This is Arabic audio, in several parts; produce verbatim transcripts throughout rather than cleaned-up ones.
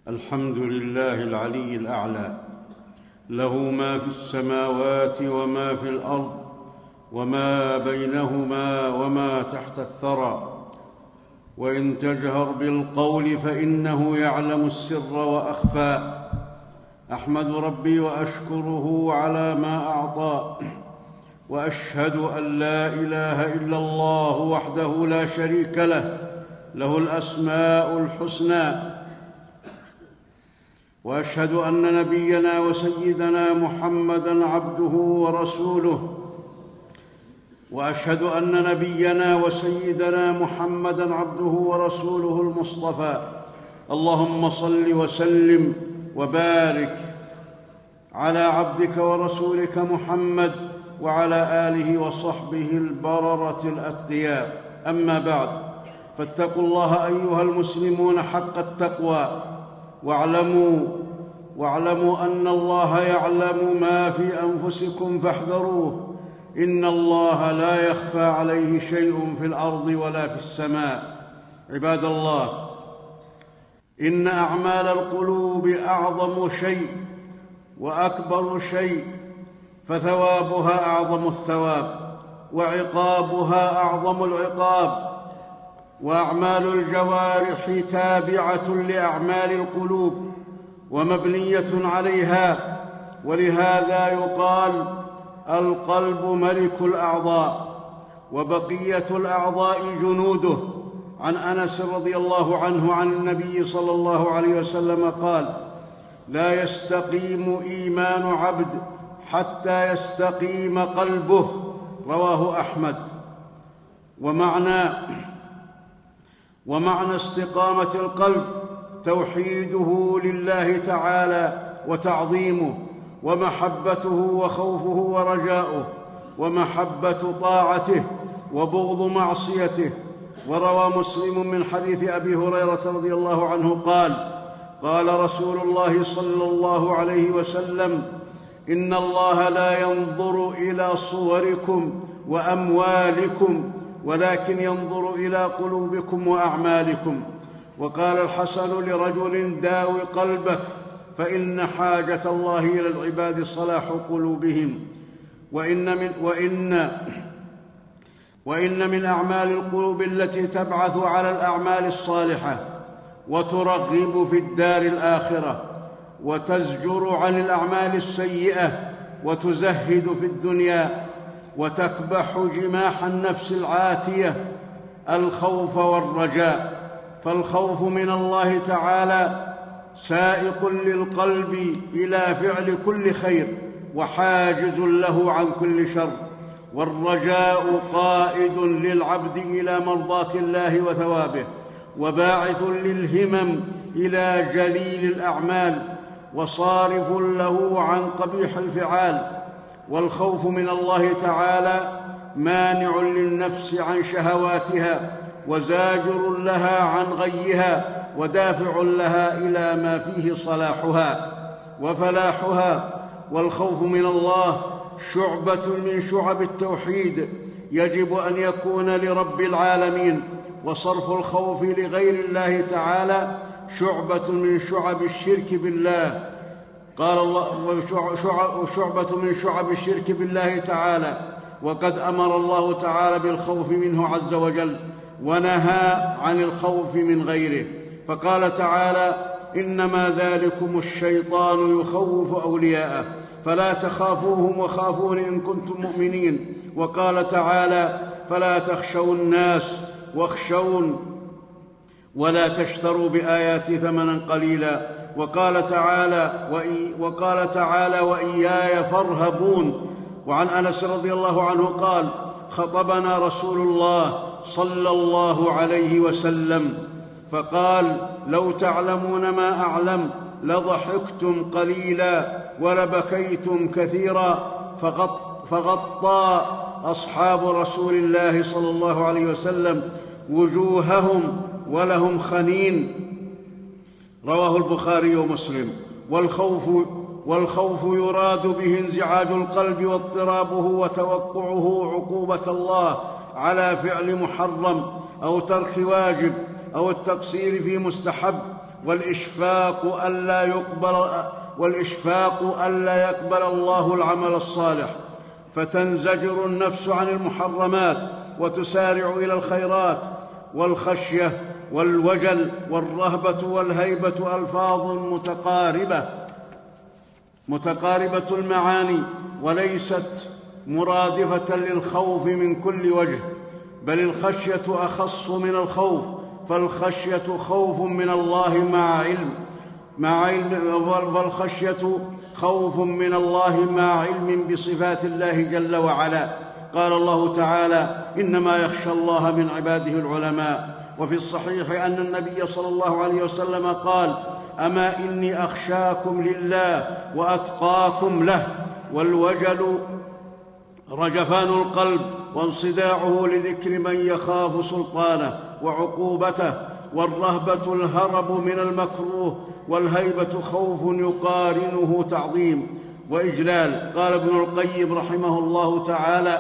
الحمد لله العلي الأعلى، له ما في السماوات وما في الأرض وما بينهما وما تحت الثرى. وإن تجهر بالقول فإنه يعلم السر وأخفى. أحمد ربي وأشكره على ما أعطى، وأشهد أن لا إله إلا الله وحده لا شريك له، له الأسماء الحسنى. وأشهد أن نبينا وسيدنا محمدًا عبده ورسوله وأشهد أن نبينا وسيدنا محمدًا عبده ورسوله المصطفى. اللهم صل وسلم وبارك على عبدك ورسولك محمد وعلى آله وصحبه البررة الأتقياء. أما بعد، فاتقوا الله أيها المسلمون حق التقوى، واعلموا واعلموا أن الله يعلم ما في أنفسكم فاحذروه، إن الله لا يخفى عليه شيء في الأرض ولا في السماء. عباد الله، إن أعمال القلوب أعظم شيء وأكبر شيء، فثوابها أعظم الثواب، وعقابها أعظم العقاب. وأعمال الجوارح تابعة لأعمال القلوب ومبنية عليها، ولهذا يقال القلب ملك الأعضاء وبقية الأعضاء جنوده. عن أنس رضي الله عنه عن النبي صلى الله عليه وسلم قال: لا يستقيم إيمان عبد حتى يستقيم قلبه. رواه أحمد. ومعنى ومعنى استقامة القلب توحيده لله تعالى وتعظيمه، ومحبته وخوفه ورجاؤه، ومحبة طاعته وبغض معصيته. وروى مسلم من حديث أبي هريرة رضي الله عنه قال: قال رسول الله صلى الله عليه وسلم: إن الله لا ينظر إلى صوركم وأموالكم، ولكن ينظر إلى قلوبكم وأعمالكم. وقال الحسن لرجل: داوي قلبك، فإن حاجة الله إلى العباد صلاح قلوبهم. وإن من, وإن وإن من أعمال القلوب التي تبعث على الأعمال الصالحة وترغب في الدار الآخرة، وتزجر عن الأعمال السيئة، وتزهد في الدنيا، وتكبح جماح النفس العاتية، الخوف والرجاء. فالخوف من الله تعالى سائق للقلب إلى فعل كل خير، وحاجز له عن كل شر. والرجاء قائد للعبد إلى مرضاة الله وثوابه، وباعث للهمم إلى جليل الأعمال، وصارف له عن قبيح الفعال. والخوف من الله تعالى مانع للنفس عن شهواتها، وزاجر لها عن غيها، ودافع لها إلى ما فيه صلاحها وفلاحها. والخوف من الله شعبة من شعب التوحيد، يجب أن يكون لرب العالمين. وصرف الخوف لغير الله تعالى شعبة من شعب الشرك بالله. قال الله: وشعبة من شعب الشرك بالله تعالى. وقد أمر الله تعالى بالخوف منه عز وجل، ونهى عن الخوف من غيره، فقال تعالى: إنما ذلكم الشيطان يخوف أولياءه فلا تخافوهم وخافون إن كنتم مؤمنين. وقال تعالى: فلا تخشوا الناس واخشون ولا تشتروا بآياتي ثمنا قليلا. وقال تعالى: وإي وقال تعالى: وإياي فارهبون. وعن أنس رضي الله عنه قال: خطبنا رسول الله صلى الله عليه وسلم فقال: لو تعلمون ما أعلم لضحكتم قليلا ولبكيتم كثيرا. فغط فغطى أصحاب رسول الله صلى الله عليه وسلم وجوههم ولهم خنين. رواه البخاري ومسلم. والخوف والخوف يراد به انزعاج القلب واضطرابه وتوقعه عقوبة الله على فعل محرم أو ترك واجب أو التقصير في مستحب، والإشفاق ألا يقبل والإشفاق ألا يقبل الله العمل الصالح، فتنزجر النفس عن المحرمات وتسارع إلى الخيرات. والخشية والوجل والرهبة والهيبة ألفاظ متقاربة متقاربة المعاني، وليست مرادفة للخوف من كل وجه، بل الخشية أخص من الخوف، فالخشية خوف من الله مع علم مع علم والخشية خوف من الله مع علم بصفات الله جل وعلا. قال الله تعالى: إنما يخشى الله من عباده العلماء. وفي الصحيح أن النبي صلى الله عليه وسلم قال: أما إني أخشاكم لله وأتقاكم له. والوجل رجفان القلب وانصداعه لذكر من يخاف سلطانه وعقوبته، والرهبة الهرب من المكروه، والهيبة خوف يقارنه تعظيم وإجلال. قال ابن القيم رحمه الله تعالى: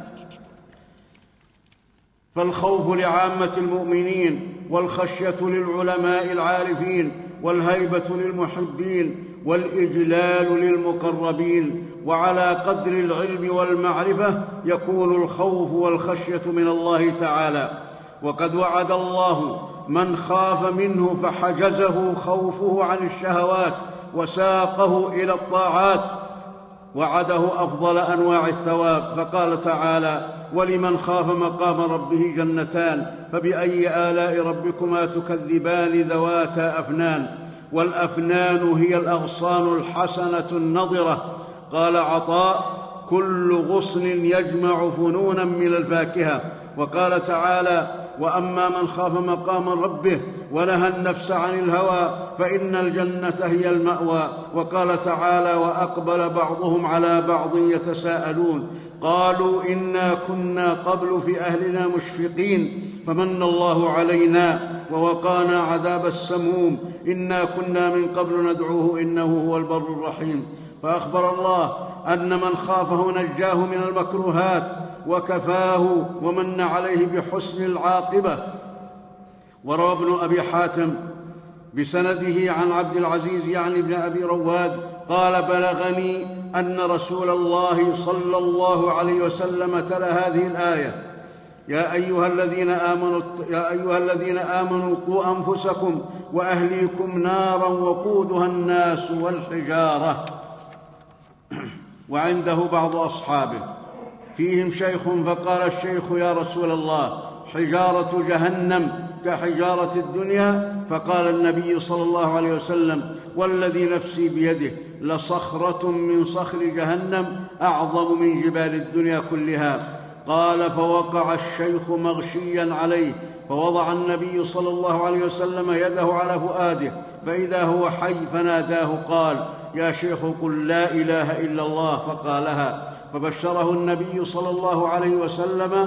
فالخوف لعامة المؤمنين، والخشية للعلماء العارفين، والهيبة للمحبين، والإجلال للمقربين. وعلى قدر العلم والمعرفة يكون الخوف والخشية من الله تعالى. وقد وعد الله من خاف منه فحجزه خوفه عن الشهوات وساقه إلى الطاعات، وعده أفضل أنواع الثواب، فقال تعالى: ولمن خاف مقام ربه جنتان فبأي آلاء ربكما تكذبان ذواتا أفنان. والأفنان هي الأغصان الحسنة النضرة. قال عطاء: كل غصن يجمع فنونا من الفاكهة. وقال تعالى: وأما من خاف مقام ربه ونهى النفس عن الهوى فإن الجنة هي المأوى. وقال تعالى: وأقبل بعضهم على بعض يتساءلون قالوا إنا كنا قبل في أهلنا مشفقين فمن الله علينا ووقانا عذاب السموم إنا كنا من قبل ندعوه إنه هو البر الرحيم. فأخبر الله أن من خافه نجاه من المكروهات وكفاه ومن عليه بحسن العاقبة. وروى ابن أبي حاتم بسنده عن عبد العزيز يعني ابن أبي رواد قال: بلغني أن رسول الله صلى الله عليه وسلم تلا هذه الآية: يا أيها الذين آمنوا يا أيها الذين آمنوا قوا أنفسكم وأهليكم نارا وقودها الناس والحجارة. وعنده بعض أصحابه فيهم شيخ فقال الشيخ: يا رسول الله، حجارة جهنم كحجارة الدنيا؟ فقال النبي صلى الله عليه وسلم: والذي نفسي بيده لصخرة من صخر جهنم أعظم من جبال الدنيا كلها. قال: فوقع الشيخ مغشيا عليه، فوضع النبي صلى الله عليه وسلم يده على فؤاده فإذا هو حي، فناداه قال: يا شيخ قل لا إله إلا الله، فقالها، فبشره النبي صلى الله عليه وسلم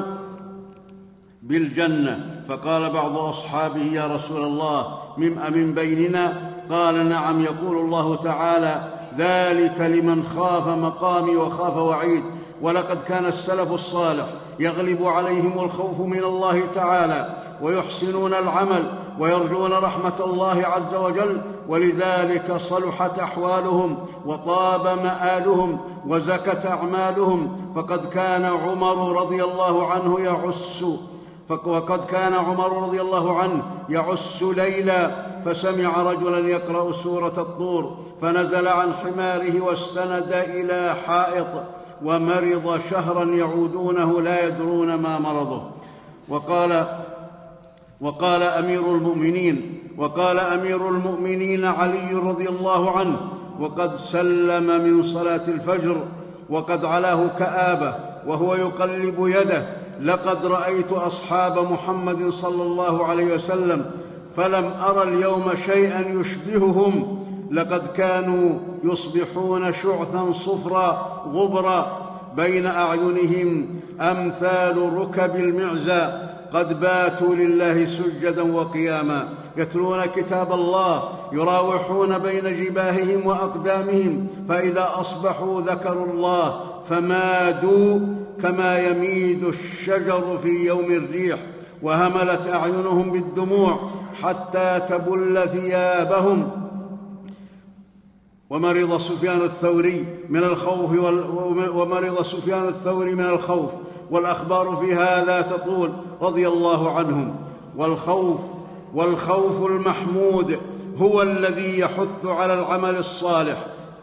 بالجنة. فقال بعض أصحابه: يا رسول الله، من أمن بيننا؟ قال: نعم، يقول الله تعالى: ذلك لمن خاف مقامي وخاف وعيد. ولقد كان السلف الصالح يغلب عليهم الخوف من الله تعالى ويحسنون العمل ويرجون رحمة الله عز وجل، ولذلك صلحت أحوالهم وطاب مآلهم وزكت أعمالهم. فقد كان عمر رضي الله عنه يعس وقد كان عمر رضي الله عنه يعس ليلا، فسمع رجلا يقرأ سورة الطور، فنزل عن حماره واستند إلى حائط، ومرض شهرا يعودونه لا يدرون ما مرضه. وقال وقال أمير المؤمنين وقال أمير المؤمنين علي رضي الله عنه وقد سلم من صلاة الفجر وقد علاه كآبة وهو يقلب يده: لقد رأيت أصحاب محمد صلى الله عليه وسلم فلم أرى اليوم شيئا يشبههم، لقد كانوا يصبحون شعثا صفرا غبرا بين أعينهم أمثال ركب المعزى، قد باتوا لله سجدا وقياما، يتلون كتاب الله، يراوحون بين جباههم وأقدامهم، فإذا أصبحوا ذكروا الله فمادوا كما يميد الشجر في يوم الريح، وهملت أعينهم بالدموع حتى تبل ثيابهم. ومرض سفيان الثوري من الخوف ومرض سفيان الثوري من الخوف والأخبار في هذا تطول رضي الله عنهم. والخوف والخوف المحمود هو الذي يحث على العمل الصالح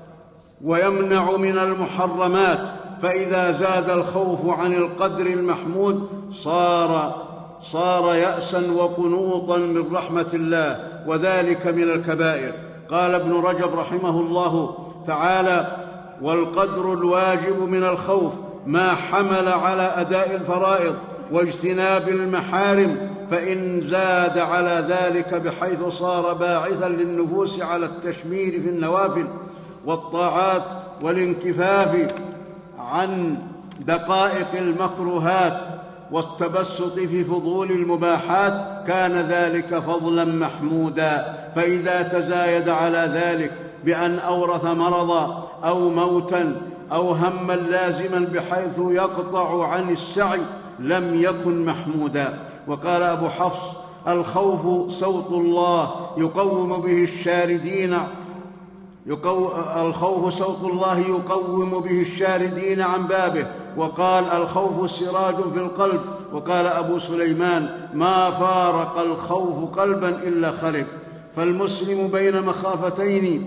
ويمنع من المحرمات، فإذا زاد الخوف عن القدر المحمود صار صار يأسا وقنوطا من رحمة الله، وذلك من الكبائر. قال ابن رجب رحمه الله تعالى: والقدر الواجب من الخوف ما حمل على أداء الفرائض واجتناب المحارم، فإن زاد على ذلك بحيث صار باعثا للنفوس على التشمير في النوافل والطاعات والانكفاف عن دقائق المكروهات والتبسط في فضول المباحات، كان ذلك فضلا محمودا. فإذا تزايد على ذلك بأن أورث مرضا أو موتا أو هما لازما بحيث يقطع عن السعي لم يكن محمودا. وقال أبو حفص: الخوف صوت الله يقوم به الشاردين يقو... الخوف صوت الله يقوم به الشاردين عن بابه. وقال: الخوف سراج في القلب. وقال أبو سليمان: ما فارق الخوف قلبا إلا خلق. فالمسلم بين مخافتين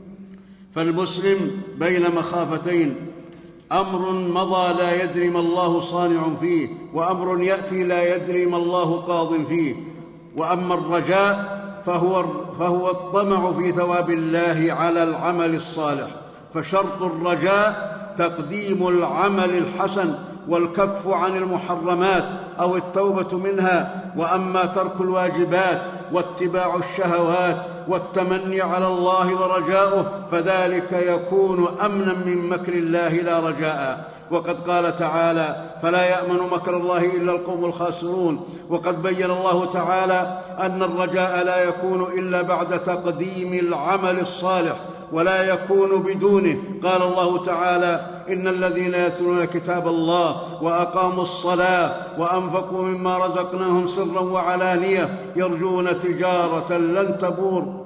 فالمسلم بين مخافتين أمر مضى لا يدري ما الله صانع فيه، وأمر يأتي لا يدري ما الله قاض فيه. وأما الرجاء فهو, فهو الطمع في ثواب الله على العمل الصالح. فشرط الرجاء تقديم العمل الحسن والكف عن المحرمات أو التوبة منها. وأما ترك الواجبات واتباع الشهوات والتمني على الله ورجاؤه فذلك يكون أمنا من مكر الله لا رجاء. وقد قال تعالى: فلا يأمن مكر الله إلا القوم الخاسرون. وقد بين الله تعالى أن الرجاء لا يكون إلا بعد تقديم العمل الصالح ولا يكون بدونه. قال الله تعالى: إن الذين يتلون كتاب الله وأقاموا الصلاة وأنفقوا مما رزقناهم سرا وعلانية يرجون تجارة لن تبور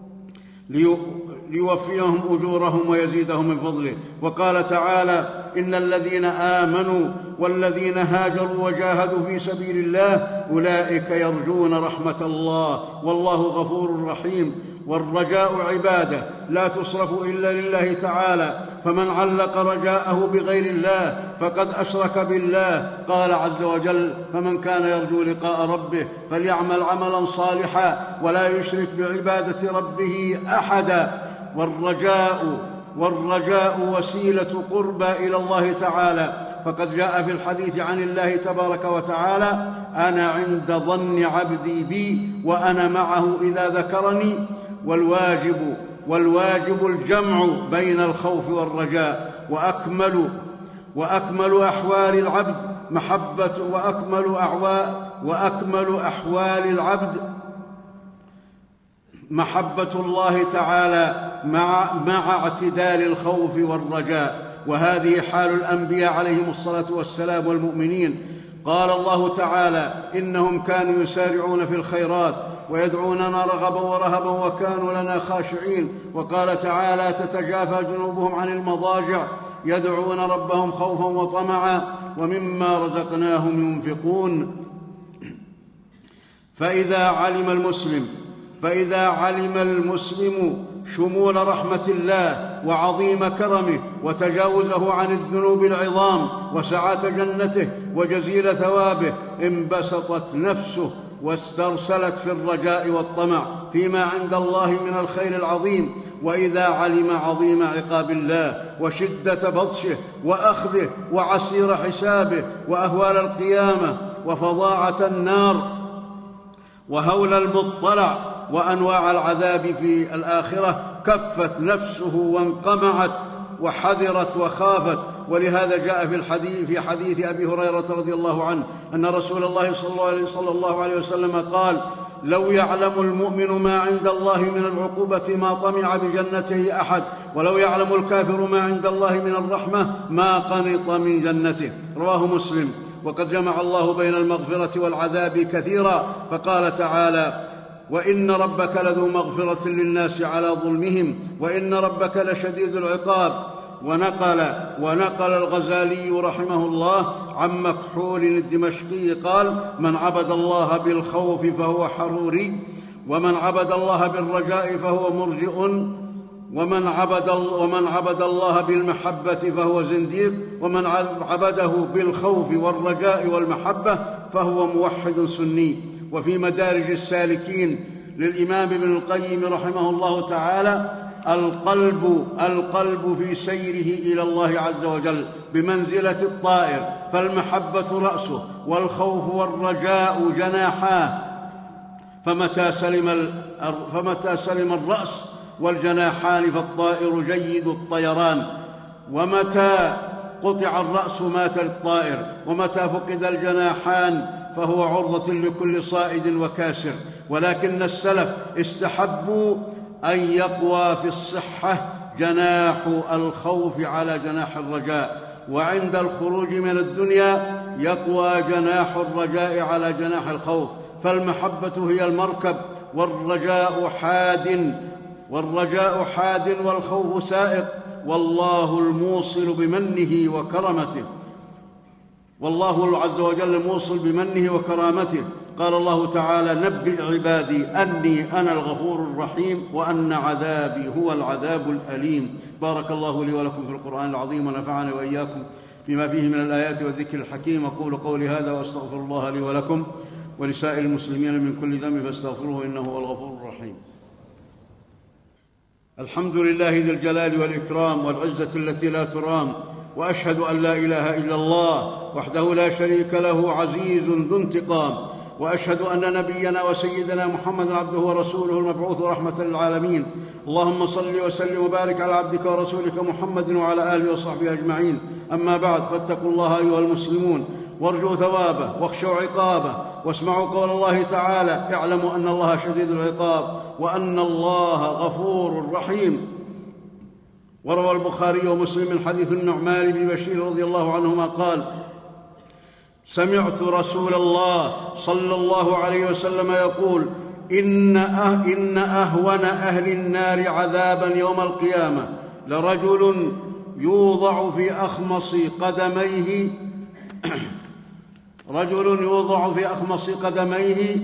ليوفيهم أجورهم ويزيدهم من فضله. وقال تعالى: إن الذين آمنوا والذين هاجروا وجاهدوا في سبيل الله أولئك يرجون رحمة الله والله غفور رحيم. والرجاء عبادة لا تصرف إلا لله تعالى، فمن علق رجاءه بغير الله فقد أشرك بالله. قال عز وجل: فمن كان يرجو لقاء ربه فليعمل عملا صالحا ولا يشرك بعبادة ربه أحدا. والرجاء والرجاء وسيلة قربى إلى الله تعالى، فقد جاء في الحديث عن الله تبارك وتعالى: أنا عند ظن عبدي بي وأنا معه إذا ذكرني. والواجب والواجب الجمع بين الخوف والرجاء. وأكمل وأكمل أحوال العبد محبة وأكمل أعواء وأكمل أحوال العبد محبة الله تعالى مع مع اعتدال الخوف والرجاء. وهذه حال الأنبياء عليهم الصلاة والسلام والمؤمنين. قال الله تعالى: إنهم كانوا يسارعون في الخيرات ويدعوننا رغبا ورهبا وكانوا لنا خاشعين. وقال تعالى: تتجافى جنوبهم عن المضاجع يدعون ربهم خوفا وطمعا ومما رزقناهم ينفقون. فإذا علم المسلم فإذا علم المسلم شمول رحمة الله وعظيم كرمه وتجاوزه عن الذنوب العظام وسعة جنته وجزيل ثوابه انبسطت نفسه واسترسلت في الرجاء والطمع فيما عند الله من الخير العظيم. وإذا علم عظيم عقاب الله وشدة بطشه وأخذه وعسير حسابه وأهوال القيامة وفظاعة النار وهول المطلع وأنواع العذاب في الآخرة كفت نفسه وانقمعت وحذرت وخافت. ولهذا جاء في الحديث في حديث أبي هريرة رضي الله عنه أن رسول الله صلى الله عليه وسلم قال: لو يعلم المؤمن ما عند الله من العقوبة ما طمع بجنته أحد، ولو يعلم الكافر ما عند الله من الرحمة ما قنط من جنته. رواه مسلم. وقد جمع الله بين المغفرة والعذاب كثيرا، فقال تعالى: وإن ربك لذو مغفرة للناس على ظلمهم وإن ربك لشديد العقاب. ونقل, ونقل الغزالي رحمه الله عن مكحول الدمشقي قال: من عبد الله بالخوف فهو حروري، ومن عبد الله بالرجاء فهو مرجئ، ومن عبد, ومن عبد الله بالمحبة فهو زنديق، ومن عبده بالخوف والرجاء والمحبة فهو موحد سني. وفي مدارج السالكين للإمام ابن القيم رحمه الله تعالى: القلب القلب في سيره إلى الله عز وجل بمنزلة الطائر، فالمحبة رأسه والخوف والرجاء جناحاه، فمتى سلم, فمتى سلم الرأس والجناحان فالطائر جيد الطيران، ومتى قطع الرأس مات الطائر، ومتى فقد الجناحان فهو عرضة لكل صائد وكاسر. ولكن السلف استحبوا أن يقوى في الصحة جناح الخوف على جناح الرجاء، وعند الخروج من الدنيا يقوى جناح الرجاء على جناح الخوف، فالمحبة هي المركب والرجاء حاد والرجاء حاد والخوف سائق، والله الموصل بمنه وكرمته والله عز وجل موصل بمنه وكرامته. قال الله تعالى: نبئ عبادي أني أنا الغفور الرحيم وأن عذابي هو العذاب الأليم. بارك الله لي ولكم في القرآن العظيم ونفعني وإياكم بما فيه من الآيات والذكر الحكيم. أقول قولي هذا وأستغفر الله لي ولكم ولسائر المسلمين من كل ذنب فاستغفروه إنه هو الغفور الرحيم. الحمد لله ذي الجلال والإكرام والعزة التي لا ترام، وأشهد أن لا إله إلا الله وحده لا شريك له عزيز ذو انتقام، وأشهد أن نبينا وسيدنا محمد عبده ورسوله المبعوث رحمة للعالمين. اللهم صل وسلم وبارك على عبدك ورسولك محمد وعلى آله وصحبه أجمعين. أما بعد، فاتقوا الله أيها المسلمون وارجوا ثوابه واخشوا عقابه، واسمعوا قول الله تعالى: اعلموا أن الله شديد العقاب وأن الله غفور رحيم. وروى البخاري ومسلم من حديث النعمان بن بشير رضي الله عنهما قال: سمعت رسول الله صلى الله عليه وسلم يقول: إن, أه إن أهون أهل النار عذابا يوم القيامة لرجل يوضع في أخمص قدميه رجل يوضع في أخمص قدميه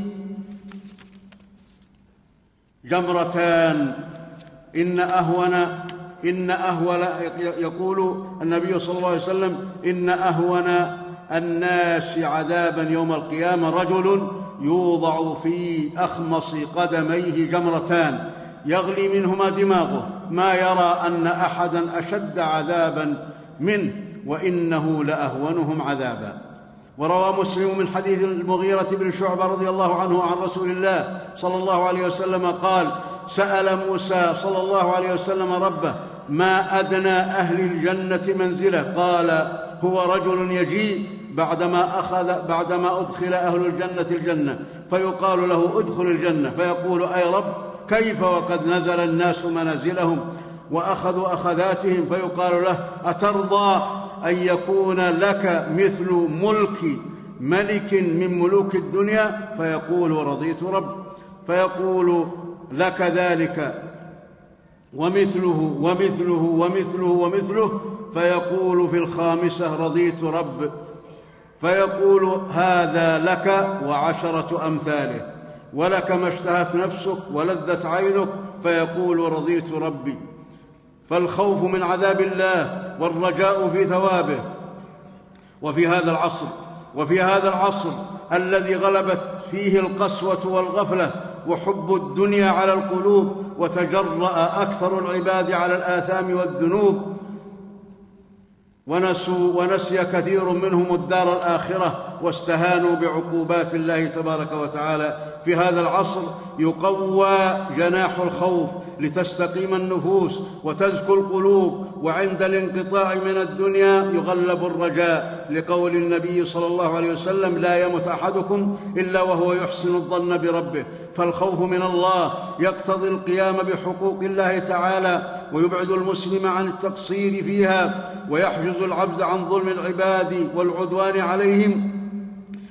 جمرتان. إن أهون إن أهون يقول النبي صلى الله عليه وسلم: إن أهون الناس عذابا يوم القيامة رجل يوضع في أخمص قدميه جمرتان يغلي منهما دماغه، ما يرى أن أحدا أشد عذابا منه، وإنه لأهونهم عذابا. وروى مسلم من حديث المغيرة بن شعبة رضي الله عنه عن رسول الله صلى الله عليه وسلم قال: سأل موسى صلى الله عليه وسلم ربه: ما أدنى أهل الجنة منزله؟ قال: هو رجل يجيء بعدما, أخذ بعدما أدخل أهل الجنة الجنة فيقال له: ادخل الجنة، فيقول: أي رب، كيف وقد نزل الناس منازلهم وأخذوا أخذاتهم؟ فيقال له: أترضى أن يكون لك مثل ملك ملك من ملوك الدنيا؟ فيقول: رضيت رب. فيقول: لك ذلك ومثله ومثله ومثله ومثله. فيقول في الخامسة: رضيت رب. فيقول: هذا لك وعشرة أمثاله، ولك ما اشتهت نفسك ولذت عينك. فيقول: رضيت ربي. فالخوف من عذاب الله والرجاء في ثوابه. وفي هذا العصر وفي هذا العصر الذي غلبت فيه القسوة والغفلة وحب الدنيا على القلوب، وتجرأ أكثر العباد على الآثام والذنوب، ونسوا ونسي كثير منهم الدار الآخرة، واستهانوا بعقوبات الله تبارك وتعالى. في هذا العصر يقوى جناح الخوف لتستقيم النفوس وتزكو القلوب، وعند الانقطاع من الدنيا يغلب الرجاء، لقول النبي صلى الله عليه وسلم: لا يمت أحدكم إلا وهو يحسن الظن بربه. فالخوف من الله يقتضي القيام بحقوق الله تعالى، ويبعد المسلم عن التقصير فيها، ويحجز العبد عن ظلم العباد والعدوان عليهم،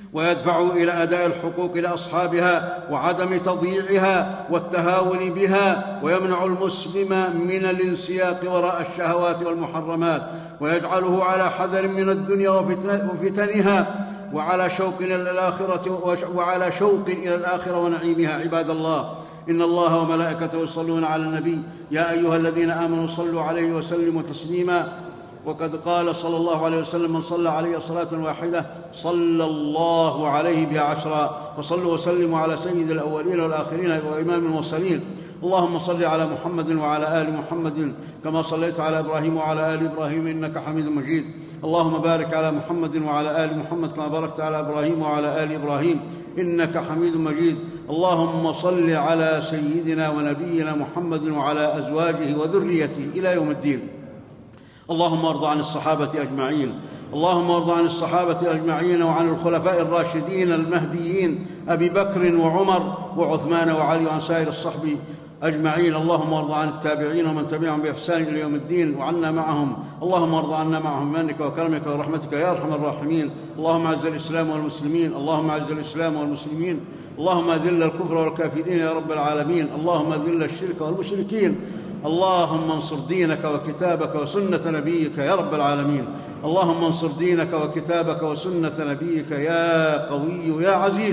ويدفع إلى أداء الحقوق لأصحابها وعدم تضييعها والتهاون بها، ويمنع المسلم من الانسياق وراء الشهوات والمحرمات، ويجعله على حذر من الدنيا وفتنها وعلى شوق إلى الآخرة وعلى شوق إلى الآخرة ونعيمها. عباد الله، إن الله وملائكته يصلون على النبي يا أيها الذين آمنوا صلوا عليه وسلموا تسليما. وقد قال صلى الله عليه وسلم: من صلى علي صلاة واحدة صلى الله عليه بها عشرا. فصلوا وسلموا على سيد الأولين والآخرين وإمام المرسلين. اللهم صل على محمد وعلى آل محمد كما صليت على إبراهيم وعلى آل إبراهيم إنك حميد مجيد. اللهم بارك على محمد وعلى آل محمد كما باركت على إبراهيم وعلى آل إبراهيم إنك حميد مجيد. اللهم صل على سيدنا ونبينا محمد وعلى أزواجه وذريته إلى يوم الدين. اللهم ارض عن الصحابة أجمعين اللهم ارض عن الصحابة أجمعين وعن الخلفاء الراشدين المهديين أبي بكر وعمر وعثمان وعلي وعن سائر الصحب أجمعين. اللهم ارض عن التابعين ومن تبعهم بإحسان إلى يوم الدين وعنا معهم. اللهم ارض عنا معهم بمنك وكرمك ورحمتك يا أرحم الراحمين. اللهم أعز الإسلام والمسلمين اللهم أعز الإسلام والمسلمين اللهم أذل الكفر والكافرين يا رب العالمين. اللهم أذل الشرك والمشركين. اللهم انصر دينك وكتابك وسنة نبيك يا رب العالمين. اللهم انصر دينك وكتابك وسنة نبيك يا قوي يا عزيز.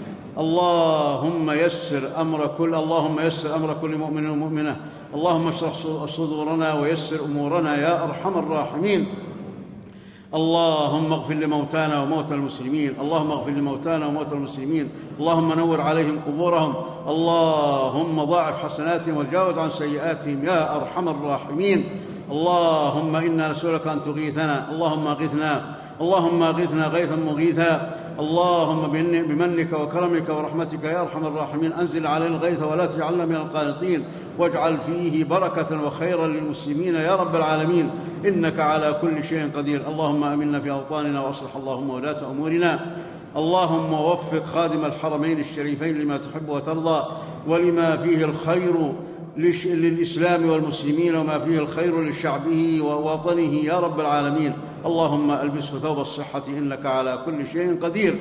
اللهم يسر أمر كل اللهم يسر أمر كل مؤمن ومؤمنة. اللهم اشرح صدورنا ويسر أمورنا يا أرحم الراحمين. اللهم اغفر لموتانا وموتى المسلمين اللهم اغفر لموتانا وموتى المسلمين. اللهم نور عليهم قبورهم. اللهم ضاعف حسناتهم وتجاوز عن سيئاتهم يا أرحم الراحمين. اللهم إنا نسألك أن تغيثنا اللهم اغثنا اللهم اغثنا غيثا مغيثا. اللهم بمنك وكرمك ورحمتك يا أرحم الراحمين أنزل علينا الغيث ولا تجعلنا من القانطين واجعل فيه بركة وخيرا للمسلمين يا رب العالمين إنك على كل شيء قدير. اللهم آمنا في أوطاننا وأصلح اللهم ولاة أمورنا. اللهم وفق خادم الحرمين الشريفين لما تحب وترضى ولما فيه الخير للإسلام والمسلمين وما فيه الخير لشعبه ووطنه يا رب العالمين. اللهم ألبسه ثوب الصحة إنك على كل شيء قدير.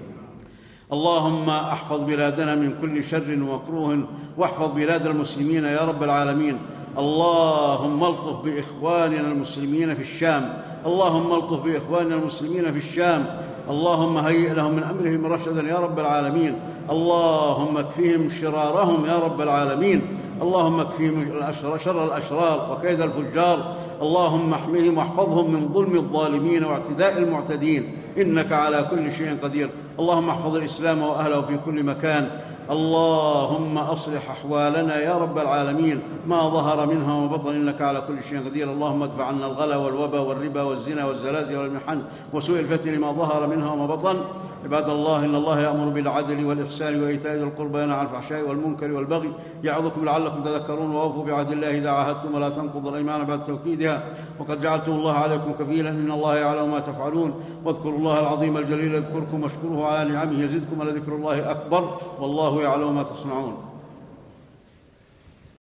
اللهم احفظ بلادنا من كل شر ومكروه واحفظ بلاد المسلمين يا رب العالمين. اللهم الطف بإخواننا المسلمين في الشام اللهم الطف بإخواننا المسلمين في الشام. اللهم هيئ لهم من أمرهم رشدا يا رب العالمين. اللهم اكفهم شرارهم يا رب العالمين. اللهم اكفهم شر الأشرار وكيد الفجار. اللهم احمهم واحفظهم من ظلم الظالمين واعتداء المعتدين إنك على كل شيء قدير. اللهم احفظ الإسلام وأهله في كل مكان. اللهم أصلح أحوالنا يا رب العالمين ما ظهر منها وما بطن إنك على كل شيء قدير. اللهم ادفع عنا الغلا والوبا والربا والزنا والزلازل والمحن وسوء الفتن ما ظهر منها وما بطن. عباد الله، إن الله يأمر بالعدل والإحسان وإيتاء ذي القربى وينهى عن الفحشاء والمنكر والبغي يعظكم لعلكم تذكرون. وأوفوا بعهد الله إذا عاهدتم ولا تنقضوا الأيمان بعد توكيدها وقد جعلتم الله عليكم كفيلا إن الله يعلم ما تفعلون. واذكروا الله العظيم الجليل يذكركم واشكروه على نعمه يزدكم ولذكر الله أكبر والله يعلم ما تصنعون.